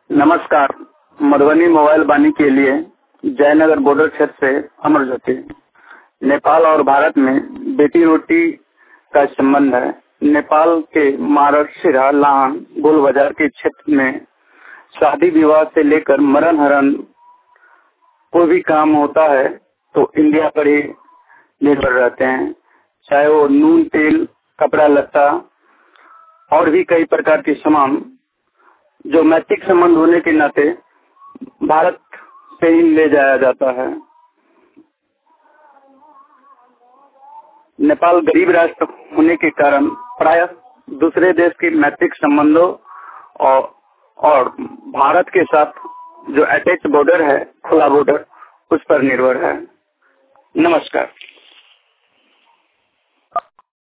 नमस्कार। मधुबनी मोबाइल वाणी के लिए जयनगर बॉर्डर क्षेत्र से अमर ज्योति। नेपाल और भारत में बेटी रोटी का संबंध है। नेपाल के मारसिरा लान गोल बाजार के क्षेत्र में शादी विवाह से लेकर मरण हरण कोई भी काम होता है तो इंडिया पर ही निर्भर रहते हैं, चाहे वो नून तेल कपड़ा लत्ता और भी कई प्रकार के सामान जो मैत्रिक संबंध होने के नाते भारत से ही ले जाया जाता है। नेपाल गरीब राष्ट्र होने के कारण प्रायः दूसरे देश के मैत्रिक संबंधों और भारत के साथ जो अटैच बॉर्डर है, खुला बॉर्डर, उस पर निर्भर है। नमस्कार।